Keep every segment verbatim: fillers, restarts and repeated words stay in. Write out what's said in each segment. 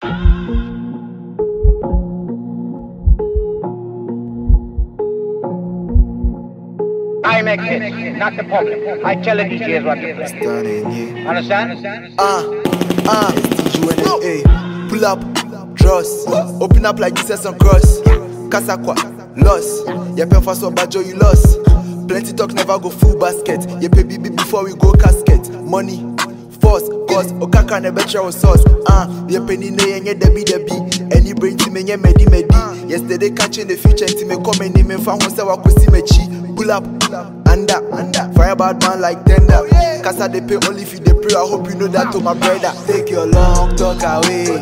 I make hits, not the public. I tell the D Js what to play. Understand? Ah, ah, U N A. Pull up, dross. Open up like Jesus on cross. Kasakwa, loss. Yeah, pen for some bajo you lost. Plenty talk never go full basket. Yeah, pay B B before we go casket. Money, force, cause Okaka never try with sauce. Ah, yeah, penny ne yenye debi debi. Any brain to me nye medi medi. Yesterday catching the future and me come and name and found one sawa kusi mechi. Pull up, under, under. Fire bad man like tender. Casa they pay only if you they pray. I hope you know that to my brother. Take your long talk away.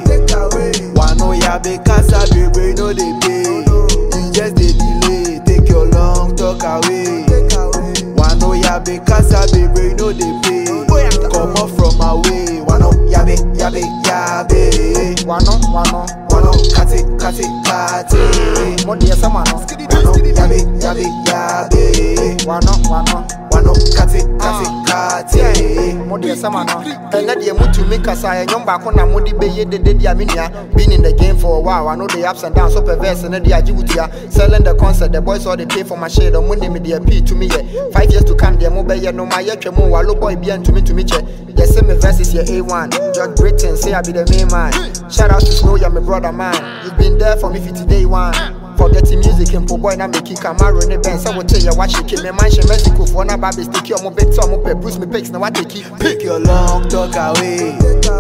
Wano ya be casa baby no they pay. You just they delay. Take your long talk away. Wano ya be casa baby no they pay. Come up from my way. Wano ya be ya be ya be. Wano wano Wano kate kate kate. Mo dia sama no. Wano ya be ya be ya be. Wano wano Wano kate kate kate. Mo dia sama no. Ena dia mutu mi kasa e nyom ba ko na mo di be ye de de dia minia. Been in the game for a while. I know the ups and downs. So perverse na dia jibutia. Selling the concert. The boys all they pay for my shade. On money me dia P to me yeah. Five years to come dia mo be ye no my ye twemo walo boy be to me to me che. They say me verses here A one. George Britain say I be the main man. Shout out to Snow, you're my brother man. You've been there for me for today one. Forgetting music and boy now make it Camaro in the Benz. I will tell you what she keep me mansion Mexico for na baby stick your mo bet some mo Bruce me picks now what they keep. Pick your long talk away.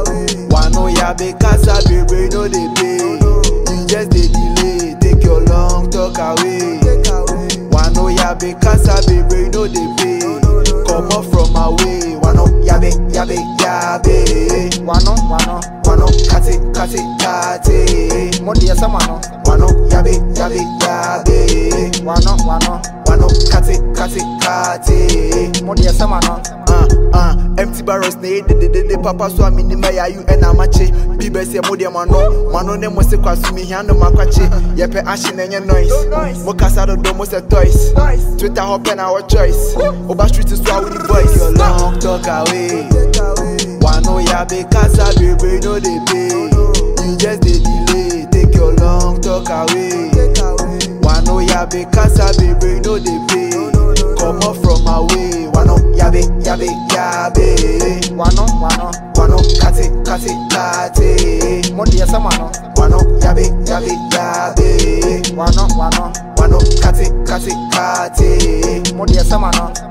Wano ya be casa baby no they pay. You just they delay. Take your long talk away. Wano ya be casa baby no they pay. Come up from my way. Wano ya be ya be ya be. Wano wano Wano kate kate kate. mo dia sama no. Wano ya be ya be ya be. Wano wano Wano kate kate kate. mo dia sama no. Ah ah empty barrels ne de de de de papa so amini me ya you and amache. Bibe se mo dia mano mano ne mo se kwasu mi hia no makwache. Ye pe ashi na nye noise. Mo kasa do do mo se toys. Twitter hop and our choice. Oba street is where we the boys. Your long talk away. Wano ya be casa baby no they pay. You just they delay. Take your long talk away. Wano ya be casa baby no they pay. Come up from my way. Wano ya be ya be ya be. Wano wano Wano kate kate kate. mo dia sama no. Wano ya be ya be ya be. Wano wano Wano kate kate kate. mo dia sama no.